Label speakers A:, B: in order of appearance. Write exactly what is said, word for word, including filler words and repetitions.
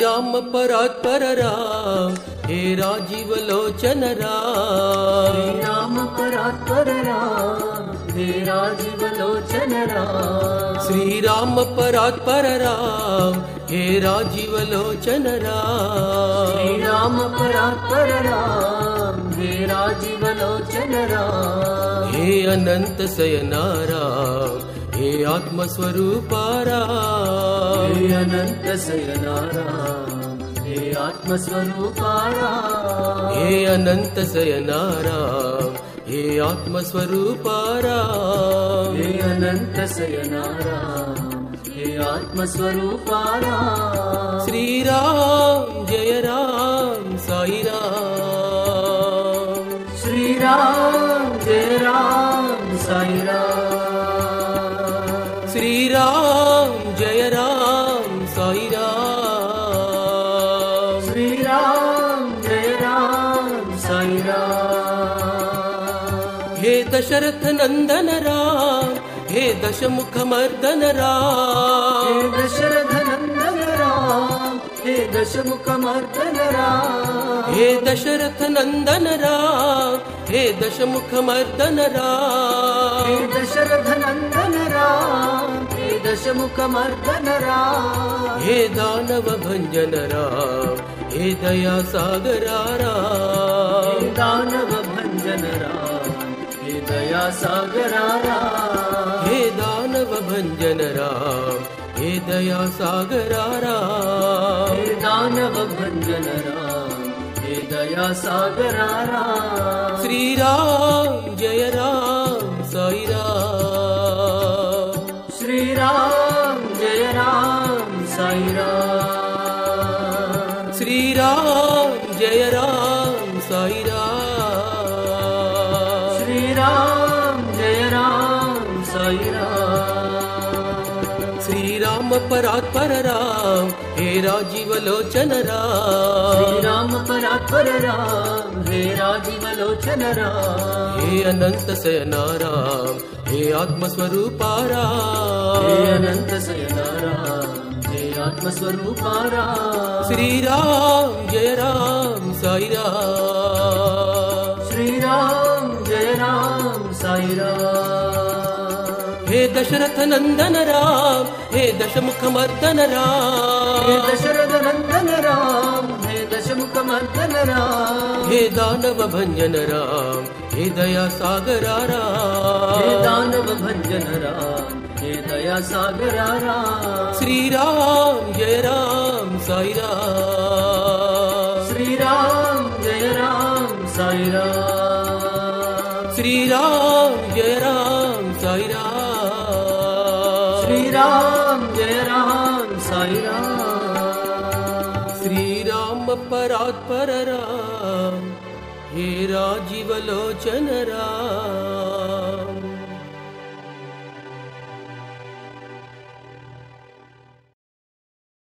A: राम परात्पर राम हे राजीव लोचन राम।
B: श्री राम परात्पर राम हे राजीव लोचन राम।
A: श्री राम परात्पर राम हे राजीव लोचन राम।
B: श्री राम परात्पर राम हे राजीव लोचन राम।
A: हे अनंत शयना राम हे आत्मस्वरूपा राम।
B: हे अनंत शयना राम हे आत्मस्वरूपा राम।
A: हे अनंत शयना राम हे आत्मस्वरूपा राम।
B: हे अनंत शयना राम हे आत्मस्वरूपा राम।
A: श्री राम जय राम साई राम।
B: श्री राम जय राम साई राम।
A: श्री राम जय राम साई राम।
B: श्री राम जय राम साई राम।
A: हे दशरथ नंदन राम हे दशमुख मर्दन राम।
B: हे दशरथ नंदन राम हे दशमुख मर्दन राम।
A: हे दशरथ नंदन राम हे दशमुख मर्दन राम।
B: हे दशरथ नंदन राम हे दशमुख मर्दन राम।
A: हे दानव भंजन राम हे दया सागरा राम।
B: हे दानव भंजन राम हे दया सागरा राम।
A: हे दानव भंजन राम हे दया सागरा राम।
B: हे दानव भंजन राम हे दया सागरा राम।
A: श्री राम जय राम साई राम।
B: श्री राम जय राम साई राम।
A: श्री राम जय राम साई राम।
B: श्री राम जय राम साई राम।
A: श्री राम परात्पर राम हे राजीव लोचन राम।
B: श्री राम परात्पर राम हे राजीव लोचन राम।
A: हे अनंत शयना राम हे आत्मस्वरूपा राम।
B: हे अनंत शयना राम हे आत्मस्वरूपा राम।
A: श्री राम जय राम साई राम।
B: श्री राम जय राम साई राम।
A: हे दशरथ नंदन राम हे दशमुख मर्दन राम।
B: हे दशरथ नंदन राम हे दशमुख मर्दन राम।
A: हे दानव भंजन राम हे दया सागरा राम।
B: हे दानव भंजन राम हे दया सागरा राम।
A: श्री राम जय राम साई राम।
B: श्री राम जय राम साई राम।
A: श्री राम जय राम साई राम।
B: श्री राम जय राम साई राम।
A: श्री राम परात्पर राम हे राजीव लोचन राम।